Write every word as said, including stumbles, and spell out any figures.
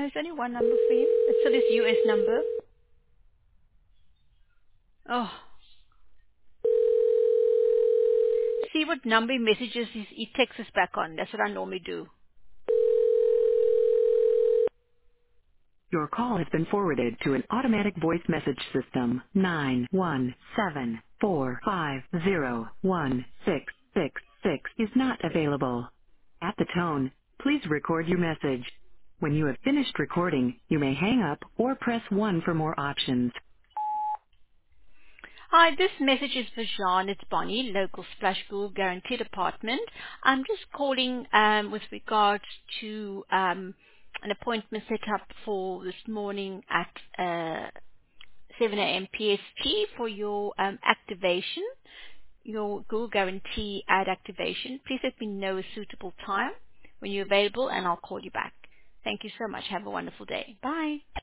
No, it's only one number for you. It's still his U S number. Oh, see what number he messages he, he texts us back on. That's what I normally do. Your call has been forwarded to an automatic voice message system. Nine one seven four five zero one six six six is not available. At the tone, please record your message. When you have finished recording, you may hang up or press one for more options. Hi, this message is for Jean. It's Bonnie, local Splash School Guaranteed Apartment. I'm just calling um, with regards to um, an appointment set up for this morning at uh, seven a.m. P S T for your um, activation, your Google Guarantee ad activation. Please let me know a suitable time when you're available and I'll call you back. Thank you so much. Have a wonderful day. Bye.